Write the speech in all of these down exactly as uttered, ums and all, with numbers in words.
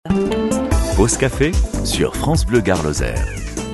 Pause café sur France Bleu Gare Lozère.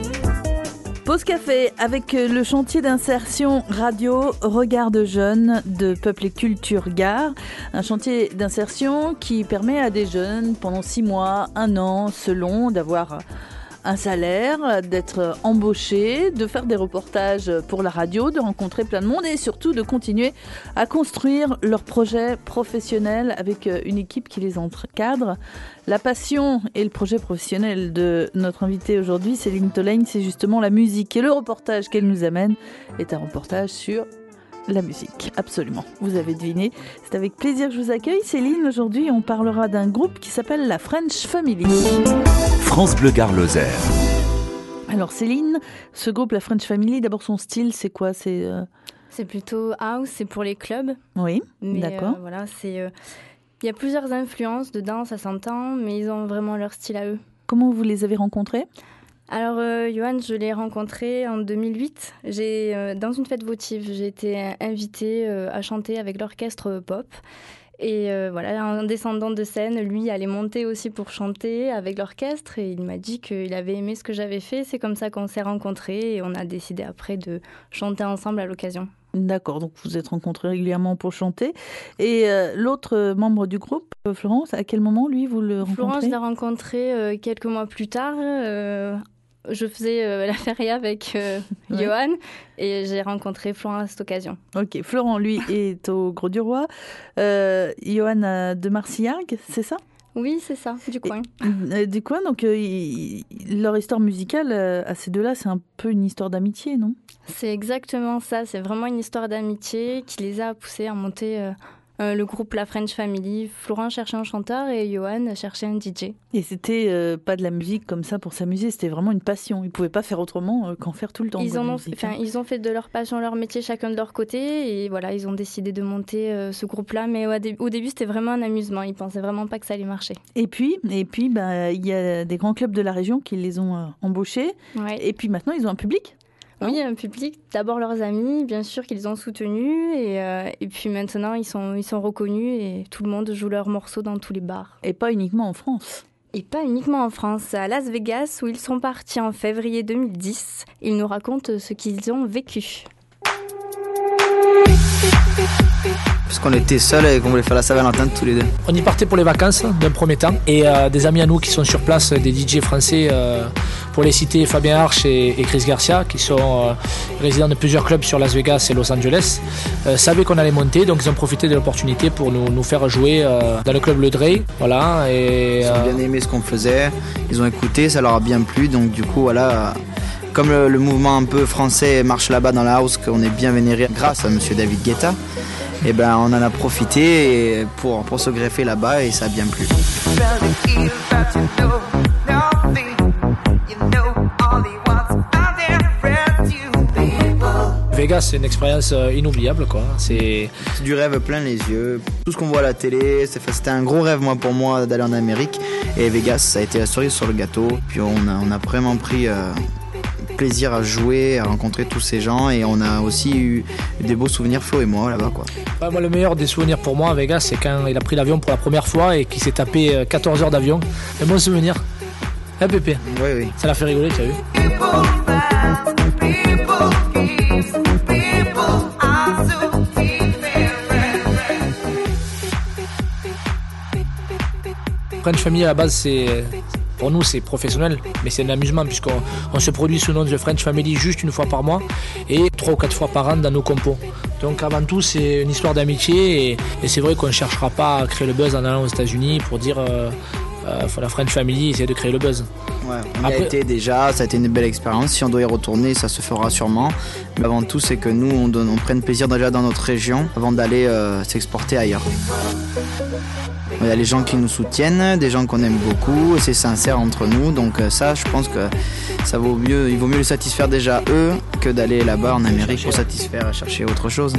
Pause café avec le chantier d'insertion radio Regard de jeunes de Peuple et Culture Gare. Un chantier d'insertion qui permet à des jeunes pendant six mois, un an, selon, d'avoir un salaire, d'être embauchés, de faire des reportages pour la radio, de rencontrer plein de monde et surtout de continuer à construire leur projet professionnel avec une équipe qui les encadre. La passion et le projet professionnel de notre invitée aujourd'hui, Céline Tolègne, c'est justement la musique. Et le reportage qu'elle nous amène est un reportage sur la musique, absolument. Vous avez deviné. C'est avec plaisir que je vous accueille. Céline, aujourd'hui, on parlera d'un groupe qui s'appelle la French Family. France Bleu Gare Lozère. Alors Céline, ce groupe, la French Family, d'abord son style, c'est quoi ? C'est, euh... c'est plutôt house, c'est pour les clubs. Oui, mais d'accord. Euh, voilà, c'est... Euh... Il y a plusieurs influences dedans, ça s'entend, mais ils ont vraiment leur style à eux. Comment vous les avez rencontrés ? Alors, euh, Johan, je l'ai rencontré en deux mille huit. J'ai, euh, dans une fête votive, j'ai été invitée euh, à chanter avec l'orchestre pop. Et euh, voilà, en descendant de scène, lui allait monter aussi pour chanter avec l'orchestre. Et il m'a dit qu'il avait aimé ce que j'avais fait. C'est comme ça qu'on s'est rencontrés et on a décidé après de chanter ensemble à l'occasion. D'accord, donc vous êtes rencontrés régulièrement pour chanter. Et euh, l'autre membre du groupe, Florence, à quel moment, lui, vous le rencontrez ? Florence, je l'ai rencontré euh, quelques mois plus tard. Euh, je faisais euh, la feria avec euh, ouais. Johan et j'ai rencontré Florent à cette occasion. Ok, Florent, lui, est au Gros du Roi. Euh, Johan euh, de Marcillargues, c'est ça ? Oui, c'est ça, du coin. Et, euh, du coin, donc euh, il, leur histoire musicale, euh, à ces deux-là, c'est un peu une histoire d'amitié, non ? C'est exactement ça, c'est vraiment une histoire d'amitié qui les a poussés à monter euh, euh, le groupe La French Family. Florent cherchait un chanteur et Johan cherchait un D J. Et c'était euh, pas de la musique comme ça pour s'amuser, c'était vraiment une passion. Ils pouvaient pas faire autrement euh, qu'en faire tout le temps. Ils, en ont, musique, hein. Ils ont fait de leur passion leur métier chacun de leur côté et voilà, ils ont décidé de monter euh, ce groupe-là. Mais au, dé- au début, c'était vraiment un amusement. Ils pensaient vraiment pas que ça allait marcher. Et puis, et puis, bah, y a des grands clubs de la région qui les ont euh, embauchés. Ouais. Et puis maintenant, ils ont un public. Oui, un public, d'abord leurs amis, bien sûr qu'ils ont soutenu et, euh, et puis maintenant ils sont, ils sont reconnus et tout le monde joue leurs morceaux dans tous les bars. Et pas uniquement en France. Et pas uniquement en France, à Las Vegas où ils sont partis en février deux mille dix, ils nous racontent ce qu'ils ont vécu. Parce qu'on était seuls et qu'on voulait faire la Saint-Valentin tous les deux. On y partait pour les vacances d'un premier temps et euh, des amis à nous qui sont sur place, des D J français, euh, pour les citer Fabien Arch et, et Chris Garcia, qui sont euh, résidents de plusieurs clubs sur Las Vegas et Los Angeles, euh, savaient qu'on allait monter, donc ils ont profité de l'opportunité pour nous, nous faire jouer euh, dans le club Le Dre. Voilà, et, ils ont bien aimé ce qu'on faisait, ils ont écouté, ça leur a bien plu, donc du coup voilà... Comme le, le mouvement un peu français marche là-bas dans la house, qu'on est bien vénéré grâce à monsieur David Guetta, et ben on en a profité pour, pour se greffer là-bas et ça a bien plu. Vegas, c'est une expérience inoubliable, quoi. C'est... c'est du rêve plein les yeux. Tout ce qu'on voit à la télé, c'est, c'était un gros rêve moi, pour moi d'aller en Amérique. Et Vegas, ça a été la cerise sur le gâteau. Puis on a, on a vraiment pris... Euh, plaisir à jouer, à rencontrer tous ces gens et on a aussi eu des beaux souvenirs, Flo et moi, là-bas, quoi. Ouais, moi, le meilleur des souvenirs pour moi à Vegas, c'est quand il a pris l'avion pour la première fois et qu'il s'est tapé quatorze heures d'avion. Un bon souvenir. Hein, Pépé ? Oui, oui. Ça l'a fait rigoler, tu as vu ? French Family, à la base, c'est... Pour nous, c'est professionnel, mais c'est un amusement puisqu'on on se produit sous le nom de French Family juste une fois par mois et trois ou quatre fois par an dans nos compos. Donc avant tout, c'est une histoire d'amitié et, et c'est vrai qu'on ne cherchera pas à créer le buzz en allant aux États-Unis pour dire euh, euh, la French Family essaie de créer le buzz. Ouais, on Après... y a été déjà, ça a été une belle expérience. Si on doit y retourner, ça se fera sûrement. Mais avant tout, c'est que nous, on, donne, on prenne plaisir déjà dans notre région avant d'aller euh, s'exporter ailleurs. Il y a les gens qui nous soutiennent, des gens qu'on aime beaucoup, c'est sincère entre nous, donc ça je pense que ça vaut mieux, il vaut mieux les satisfaire déjà eux que d'aller là-bas en Amérique pour satisfaire et chercher autre chose.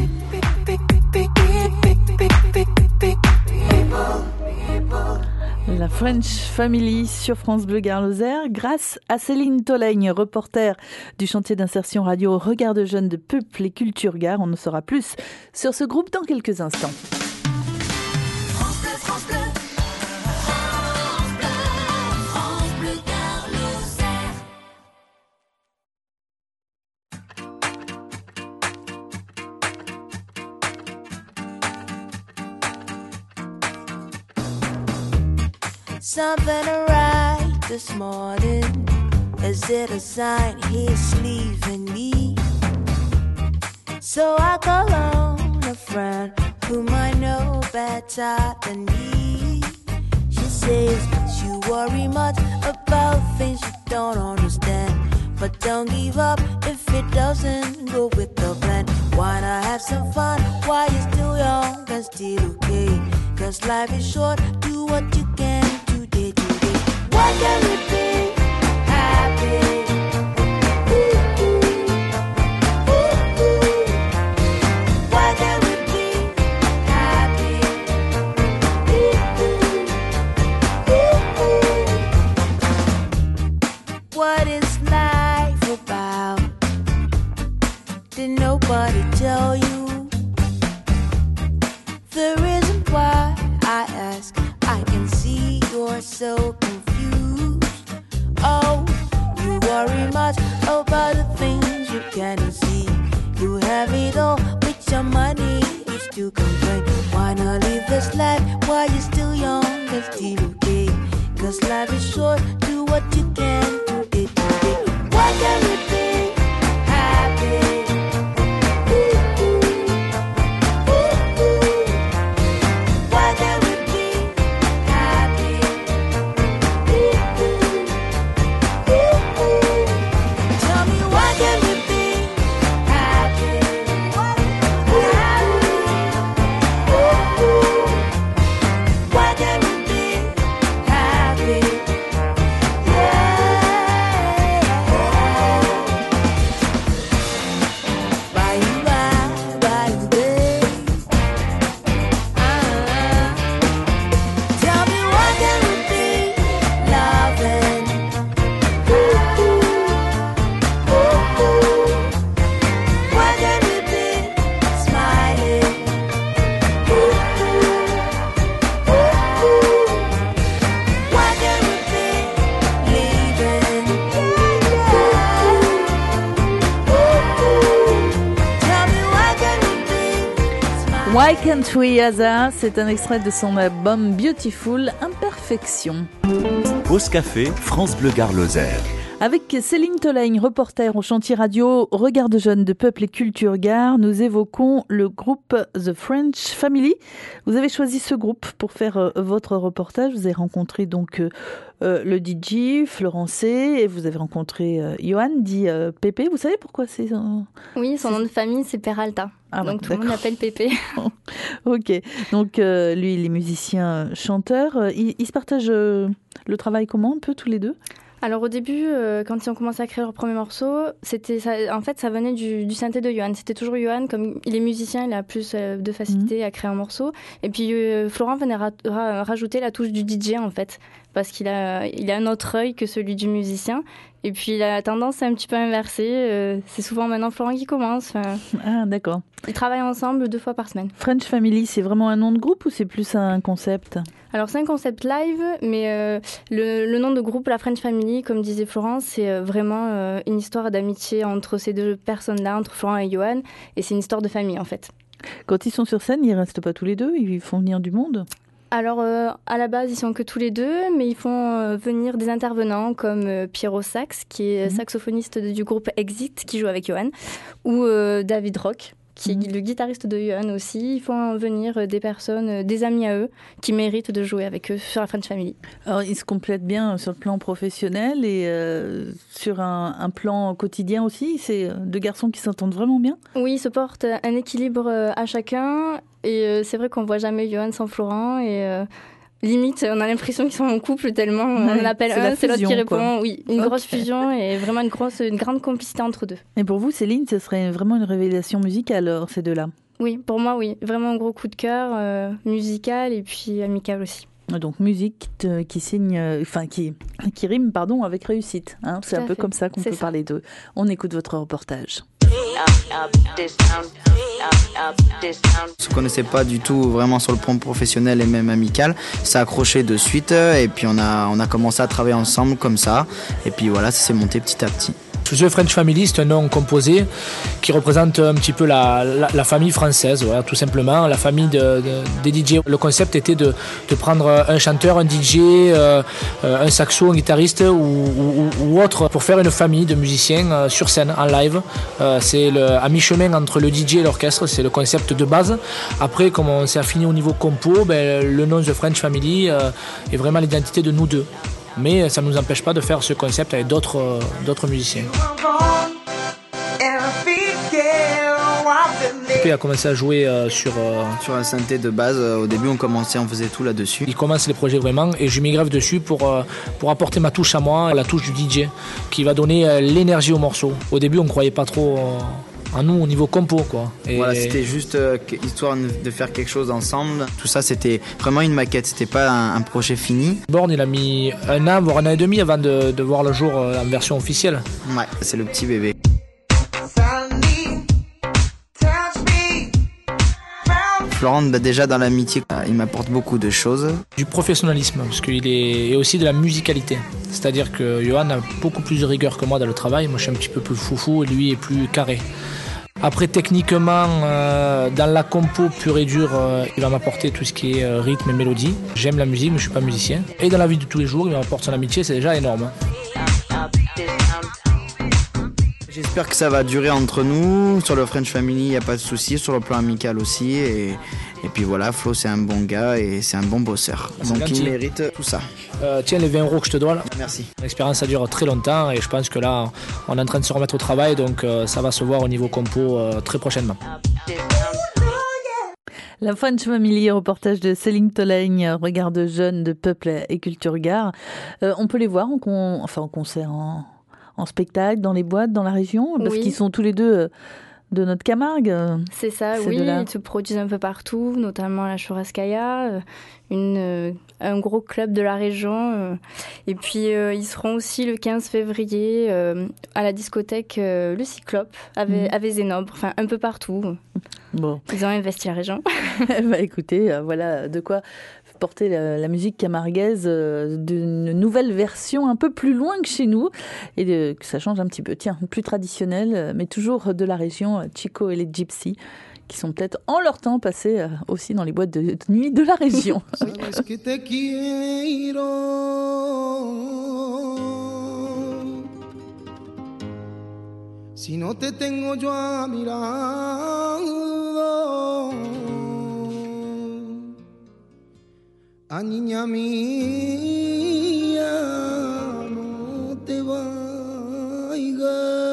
La French Family sur France Bleu Gare Lozère, grâce à Céline Tolègne, reporter du chantier d'insertion radio Regard de jeunes de Peuple et Culture Gare. On en saura plus sur ce groupe dans quelques instants. France Bleu, France Bleu. something right this morning. Is it a sign he's leaving me? So I call on a friend whom I know better than me. She says you worry much about things you don't understand, but don't give up if it doesn't go with the plan. Why not have some fun while you're still young and still okay? Cause life is short, do what you can today, today. Why can't we be happy? What is life about? Did nobody tell you? The reason why I ask, I can see you're so confused. Oh, you worry much about the things you can't see. You have it all with your money, you still complain. Why not live this life while you're still young and still okay? Cause life is short, do what you can. Why can't we be happy? Why can't we be happy? Tell me why can't we be happy? Why can't we be happy? Why Can't We Asa, c'est un extrait de son album Beautiful Imperfection. Pause café, France Bleu Gard Lozère. Avec Céline Tolaigne, reporter au chantier radio Regard de Jeunes de Peuple et Culture Gard, nous évoquons le groupe The French Family. Vous avez choisi ce groupe pour faire euh, votre reportage. Vous avez rencontré donc euh, euh, le D J, Florent C, et vous avez rencontré euh, Johan, dit euh, Pépé. Vous savez pourquoi c'est... Euh, oui, son nom de famille, c'est Peralta. Ah, donc bah, tout le monde l'appelle Pépé. Ok, donc euh, lui, il est musicien, chanteur. Ils, ils se partagent euh, le travail comment un peu tous les deux ? Alors au début, euh, quand ils ont commencé à créer leur premier morceau, c'était ça, en fait ça venait du, du synthé de Johan. C'était toujours Johan, comme il est musicien, il a plus euh, de facilité mmh. à créer un morceau. Et puis euh, Florent venait ra- ra- rajouter la touche du D J en fait, parce qu'il a, il a un autre œil que celui du musicien. Et puis la tendance est un petit peu inversée. Euh, c'est souvent maintenant Florent qui commence. Ah d'accord. Ils travaillent ensemble deux fois par semaine. French Family, c'est vraiment un nom de groupe ou c'est plus un concept ? Alors c'est un concept live, mais euh, le, le nom de groupe, la French Family, comme disait Florence, c'est euh, vraiment euh, une histoire d'amitié entre ces deux personnes-là, entre Florent et Johan, et c'est une histoire de famille en fait. Quand ils sont sur scène, ils restent pas tous les deux, ils font venir du monde ? Alors, euh, à la base, ils sont que tous les deux, mais ils font euh, venir des intervenants comme euh, Pierrot Sax, qui est mmh. saxophoniste du groupe Exit, qui joue avec Johan, ou euh, David Rock, qui mmh. est le guitariste de Johan aussi. Ils font venir des personnes, des amis à eux, qui méritent de jouer avec eux sur la French Family. Alors, ils se complètent bien sur le plan professionnel et euh, sur un, un plan quotidien aussi. C'est deux garçons qui s'entendent vraiment bien. Oui, ils se portent un équilibre à chacun. Et euh, c'est vrai qu'on ne voit jamais Johan sans Florent. Et euh, limite, on a l'impression qu'ils sont en couple tellement ouais, on l'appelle un, c'est l'autre qui répond. Quoi. Oui, une okay. grosse fusion et vraiment une, grosse, une grande complicité entre deux. Et pour vous, Céline, ce serait vraiment une révélation musicale, alors, ces deux-là ? Oui, pour moi, oui. Vraiment un gros coup de cœur, euh, musical et puis amical aussi. Donc musique te, qui signe, enfin qui qui rime pardon avec réussite. Hein, c'est un peu fait. Comme ça qu'on c'est peut ça. Parler d'eux. On écoute votre reportage. On se connaissait pas du tout vraiment sur le plan professionnel et même amical. Ça a accroché de suite et puis on a on a commencé à travailler ensemble comme ça. Et puis voilà, ça s'est monté petit à petit. The French Family, c'est un nom composé qui représente un petit peu la, la, la famille française, voilà, tout simplement, la famille de, de, des D J. Le concept était de, de prendre un chanteur, un D J, euh, un saxo, un guitariste ou, ou, ou autre pour faire une famille de musiciens euh, sur scène, en live. Euh, c'est le, à mi-chemin entre le D J et l'orchestre, c'est le concept de base. Après, comme on s'est affiné au niveau compo, ben, le nom The French Family euh, est vraiment l'identité de nous deux. Mais ça ne nous empêche pas de faire ce concept avec d'autres, euh, d'autres musiciens. Il a commencé à jouer euh, sur... Euh, sur la synthé de base. Euh, au début, on commençait, on faisait tout là-dessus. Il commence les projets vraiment et je m'y grève dessus pour, euh, pour apporter ma touche à moi, la touche du D J, qui va donner euh, l'énergie au morceau. Au début, on ne croyait pas trop... Euh, en nous au niveau compo quoi. Et voilà, c'était juste euh, histoire de faire quelque chose ensemble. Tout ça c'était vraiment une maquette, c'était pas un, un projet fini. Born il a mis un an voire un an et demi avant de, de voir le jour euh, en version officielle. Ouais, c'est le petit bébé. Florent, bah déjà dans l'amitié, il m'apporte beaucoup de choses. Du professionnalisme, parce qu'il est et aussi de la musicalité. C'est-à-dire que Johan a beaucoup plus de rigueur que moi dans le travail. Moi je suis un petit peu plus foufou et lui est plus carré. Après, techniquement, euh, dans la compo pure et dure, euh, il va m'apporter tout ce qui est euh, rythme et mélodie. J'aime la musique, mais je ne suis pas musicien. Et dans la vie de tous les jours, il m'apporte son amitié, c'est déjà énorme. J'espère que ça va durer entre nous. Sur le French Family, il n'y a pas de souci. Sur le plan amical aussi. Et, et puis voilà, Flo, c'est un bon gars et c'est un bon bosseur. C'est donc gentil. Il mérite tout ça. Euh, tiens, les vingt euros que je te dois là. Merci. L'expérience, ça dure très longtemps et je pense que là, on est en train de se remettre au travail. Donc euh, ça va se voir au niveau compo euh, très prochainement. La French Family, reportage de Céline Tolaigne, Regard de jeunes de Peuple et Culture Gare. Euh, on peut les voir en, con... enfin, en concert, en... en spectacle, dans les boîtes, dans la région, parce oui. qu'ils sont tous les deux euh, de notre Camargue. C'est ça, c'est oui, de ils se produisent un peu partout, notamment à la Churrascaia, une, euh, un gros club de la région. Euh, et puis, euh, ils seront aussi le quinze février euh, à la discothèque euh, Le Cyclope, à, Vé- mmh. à Vézénobre, enfin un peu partout. Bon. Ils ont investi la région. Bah, écoutez, euh, voilà de quoi porter la, la musique camarguaise euh, d'une nouvelle version un peu plus loin que chez nous et de, que ça change un petit peu. Tiens, plus traditionnel, euh, mais toujours de la région, euh, Chico et les Gypsy, qui sont peut-être en leur temps passés euh, aussi dans les boîtes de, de nuit de la région. Si no te tengo yo a mi lado, a niña mía, no te vayas.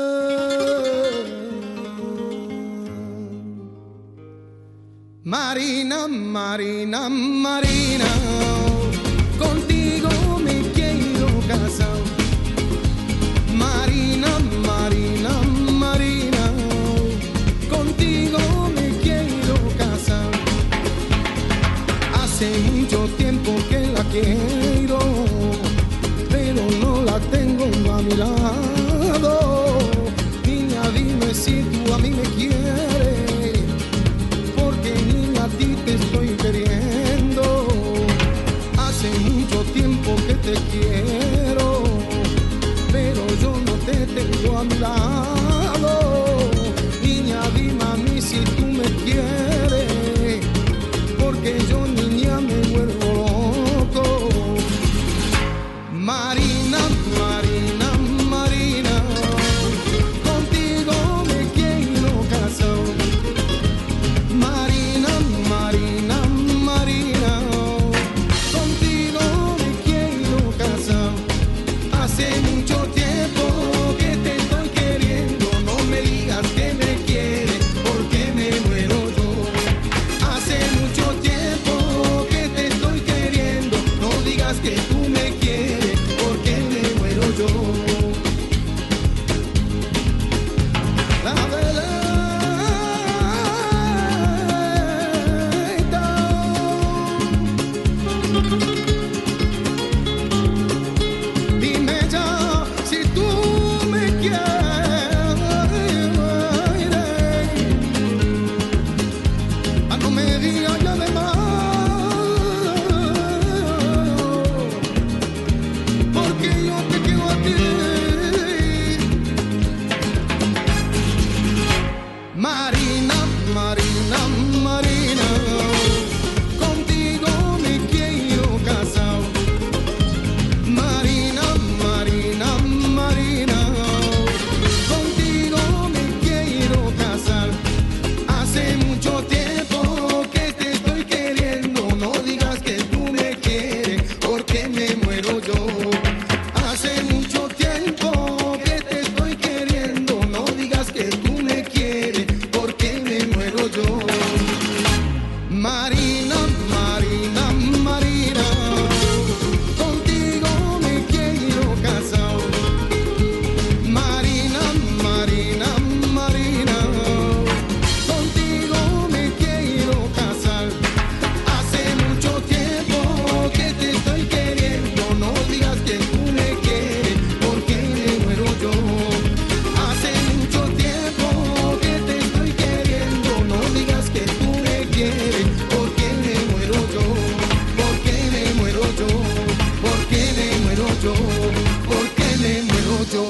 Marina, Marina, Marina, contigo me quiero casar. Marina, Marina, Marina, contigo me quiero casar. Hace mucho tiempo que la quiero, pero no la tengo a mi lado. Niña, dime si tú a mí me quieres, porque niña, a ti te estoy queriendo. Hace mucho tiempo que te quiero, pero yo no te tengo a mi lado. Niña, dime a mí si tú me quieres, porque yo, niña, me vuelvo loco. Marina, Marina, Marina, contigo me quiero casar. Marina, Marina, Marina, contigo me quiero casar. Hace mucho tiempo que te estoy queriendo, no me digas que me quieres, porque me muero yo. Hace mucho tiempo que te estoy queriendo, no digas que tú me quieres, porque me muero yo. La veleta, dime ya si tú me quieres. Ah, no me digas ya de más, porque yo te quiero a ti. yo, porque me muero yo.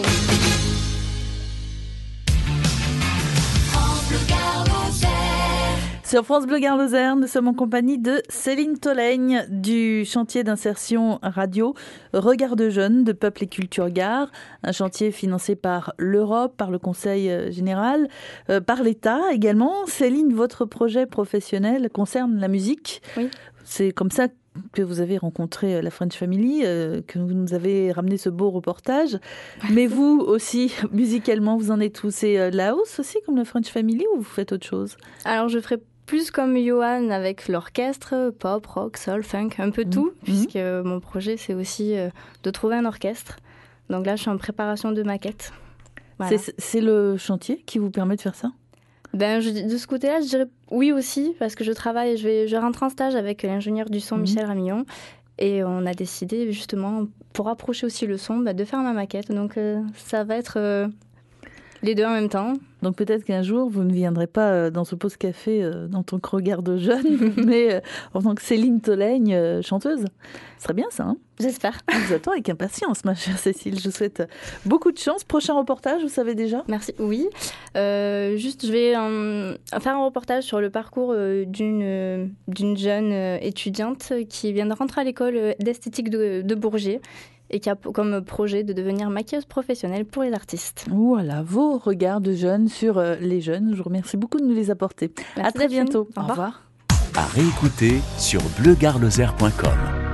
Sur France Bleu Gare Lozère, nous sommes en compagnie de Céline Tolègne du chantier d'insertion radio Regard de jeunes de Peuple et Culture Gare, un chantier financé par l'Europe, par le Conseil général, euh, par l'État également. Céline, votre projet professionnel concerne la musique. Oui. C'est comme ça que vous avez rencontré la French Family, euh, que vous nous avez ramené ce beau reportage. Mais vous aussi, musicalement, vous en êtes où? C'est euh, la house aussi, comme la French Family, ou vous faites autre chose? Alors, je ferai plus comme Johan avec l'orchestre, pop, rock, soul, funk, un peu tout, mmh. puisque euh, mon projet, c'est aussi euh, de trouver un orchestre. Donc là, je suis en préparation de maquette. Voilà. C'est, c'est le chantier qui vous permet de faire ça? Ben, je, de ce côté-là, je dirais oui aussi, parce que je travaille, je, vais, je rentre en stage avec l'ingénieur du son, mmh. Michel Ramillon, et on a décidé justement, pour approcher aussi le son, ben, de faire ma maquette. Donc euh, ça va être euh, les deux en même temps. Donc peut-être qu'un jour, vous ne viendrez pas dans ce pause café euh, dans ton regard de jeune, mais euh, en tant que Céline Tolègne, euh, chanteuse. Ce serait bien ça, hein? J'espère. Je vous attends avec impatience, ma chère Cécile. Je vous souhaite beaucoup de chance. Prochain reportage, vous savez déjà? Merci. Oui. Euh, juste, je vais euh, faire un reportage sur le parcours euh, d'une, euh, d'une jeune euh, étudiante qui vient de rentrer à l'école d'esthétique de, de Bourget et qui a comme projet de devenir maquilleuse professionnelle pour les artistes. Voilà, vos regards de jeunes sur euh, les jeunes. Je vous remercie beaucoup de nous les apporter. Merci, à très bientôt. Au revoir. Au revoir. À réécouter sur bleu gare lozère point com.